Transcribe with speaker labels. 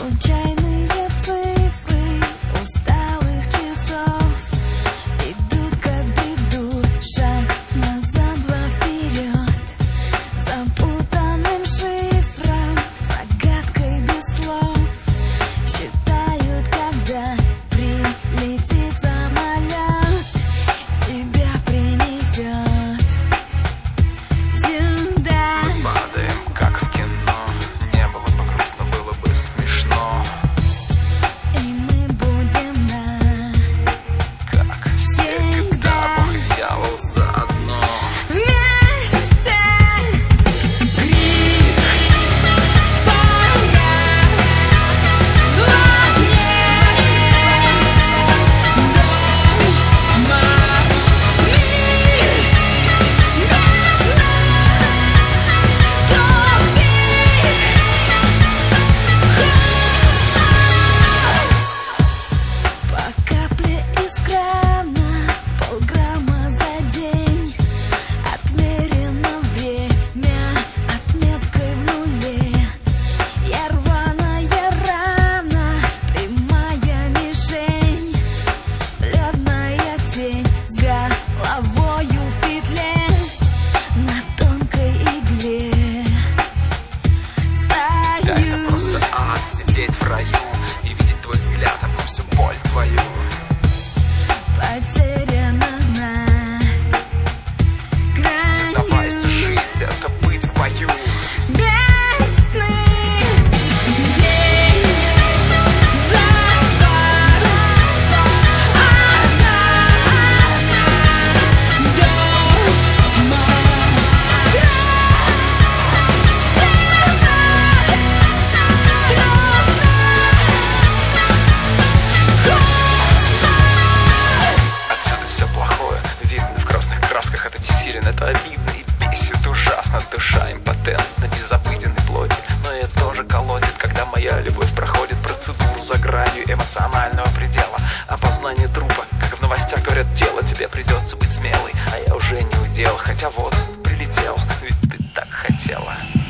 Speaker 1: Случайные цифры усталых часов идут, как бредут, шаг назад, два вперед, запутанным шифром, загадкой без слов. Считают, когда прилетит самолет, тебя принесет сюда.
Speaker 2: Мы падаем, как в кино. Не было бы грустно, было бы смешно.
Speaker 1: И мы будем на
Speaker 2: Как всегда, Бог и дьявол заодно.
Speaker 1: вместе. Крик погас в огне дома. Мир без нас тупик. По капле из крана, полграмма за день. Отмерено время отметкой в нуле. Я рваная рана, прямая мишень, бледная тень с головою в петле на тонкой игле.
Speaker 2: Да, это
Speaker 1: Стою.
Speaker 2: просто ад, сидеть в раю и видеть твой взгляд, а потом всю боль твою.
Speaker 1: Потеряна на
Speaker 2: Сдавайся,
Speaker 1: краю
Speaker 2: жить, это быть в бою.
Speaker 1: бездны. День запад, одна дома.
Speaker 2: Отсюда все плохое видно в красных красках. Это бессилен, это обидно и бесит ужасно. Душа импотентна, безобыденной плоти. Но и тоже колотит, когда моя любовь проходит процедуру за гранью эмоционального предела. Опознание трупа, как в новостях говорят, тело. Тебе придется быть смелой, а я уже не удел. Хотя вот, прилетел, ведь ты так хотела.